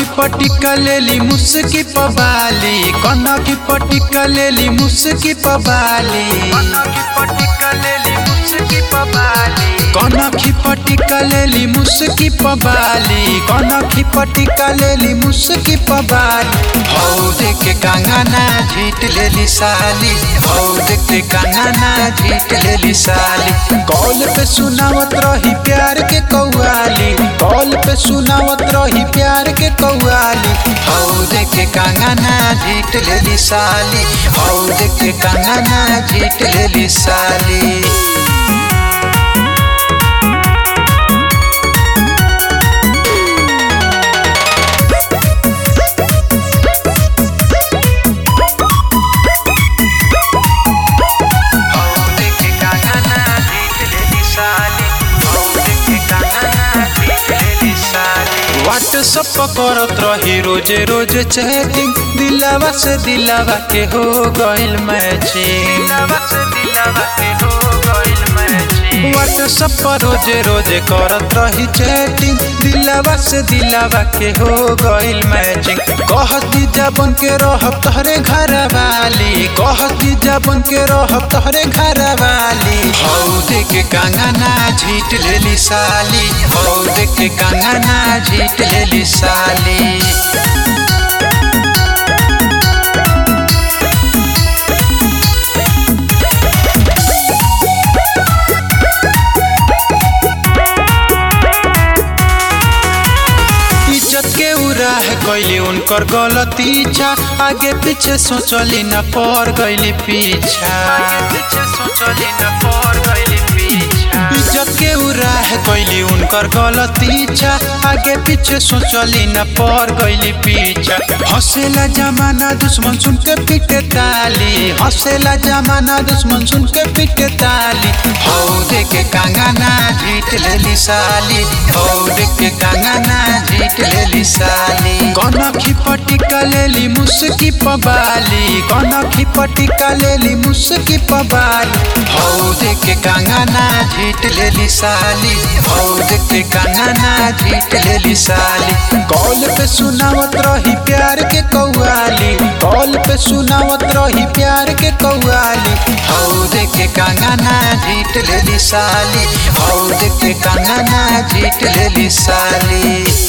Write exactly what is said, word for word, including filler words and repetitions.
पटिका लेली मुस्की पबाली, कनखी पटिका लेली मुस्की पबाली, कनखी पटिका लेली मुस्की पबाली, कनखी पटिका लेली मुस्की पबाली, कनखी पटिका लेली मुस्की पबाली। हौ देखे कंगना झीट लेली साली, हौ देखे कंगना झीट लेली साली। कॉल पे सुनावत रही प्यार के कव्वाली, कॉल पे सुनावत रही प्यार के कव्वाली। हौ देखे कंगना झीट लेली साली, हौ देखे कंगना झीट लेली साली। व्हाट्सएप करत रही रोजे रोजे चैटिंग, दिलावा से दिलावा के हो गइल मैचिंग, दिलावा से दिलावा के हो गइल मैचिंग। व्हाट्सएप पर रोजे रोजे करत रही चैटिंग, दिलावा से दिलावा के हो गइल मैचिंग। कहती जबन के रहब तोहरे घर वाली, कहती जबन के रहब तोहरे घर वाली। हौ देखे कंगना झीट लेली साली, हौ देखे कंगना झीट लेली साली। के उराह गइली उनकर गलती छा, आगे पीछे सोचली न पर गइली पीछा, आगे पीछे सोचली न पर गइली पीछा। इज्जत के उराह गइली उनकर गलती छा, आगे पीछे सोचली न पर गइली पीछा। हंसेला जमाना दुश्मन सुन के पीटे ताली, हंसेला जमाना दुश्मन सुन के पीटे ताली। हौ देखे कंगना झीट लेली साली, हौ देखे कंगना झीट लेली साली। कनखी पटिका लेली मुस्की पबाली, कनखी पटिका लेली मुस्की पबाली। हौ देखे कंगना झीट लेली साली, हौ देखे कंगना झीट लेली साली। कॉल पे सुनावत रही प्यार के कव्वाली, कॉल पे सुनावत रही प्यार के कव्वाली। हौ देखे कंगना झीट लेली साली, हौ देखे कंगना झीट लेली साली।